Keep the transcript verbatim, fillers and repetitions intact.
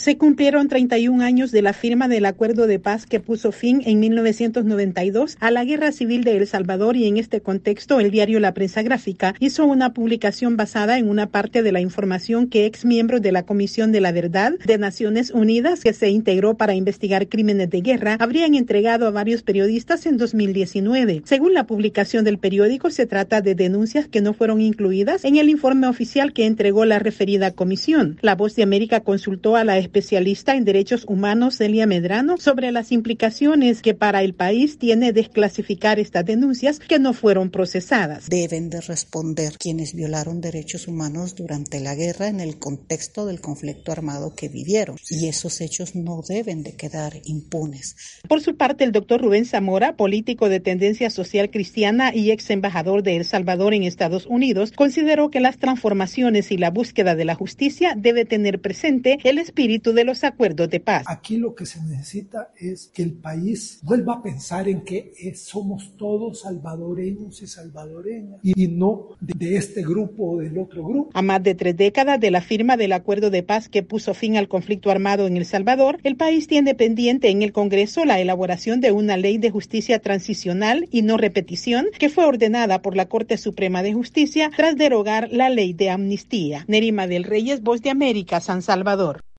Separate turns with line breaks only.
Se cumplieron treinta y un años de la firma del acuerdo de paz que puso fin en mil novecientos noventa y dos a la guerra civil de El Salvador, y en este contexto el diario La Prensa Gráfica hizo una publicación basada en una parte de la información que ex miembros de la Comisión de la Verdad de Naciones Unidas, que se integró para investigar crímenes de guerra, habrían entregado a varios periodistas en dos mil diecinueve. Según la publicación del periódico, se trata de denuncias que no fueron incluidas en el informe oficial que entregó la referida comisión. La Voz de América consultó a la especialista en derechos humanos Celia Medrano sobre las implicaciones que para el país tiene desclasificar estas denuncias que no fueron procesadas.
Deben de responder quienes violaron derechos humanos durante la guerra en el contexto del conflicto armado que vivieron, y esos hechos no deben de quedar impunes.
Por su parte, el doctor Rubén Zamora, político de tendencia social cristiana y ex embajador de El Salvador en Estados Unidos, consideró que las transformaciones y la búsqueda de la justicia debe tener presente el espíritu de los acuerdos de paz.
Aquí lo que se necesita es que el país vuelva a pensar en que somos todos salvadoreños y salvadoreñas y no de este grupo o del otro grupo.
A más de tres décadas de la firma del acuerdo de paz que puso fin al conflicto armado en El Salvador, el país tiene pendiente en el Congreso la elaboración de una ley de justicia transicional y no repetición que fue ordenada por la Corte Suprema de Justicia tras derogar la ley de amnistía. Nerima del Reyes, Voz de América, San Salvador.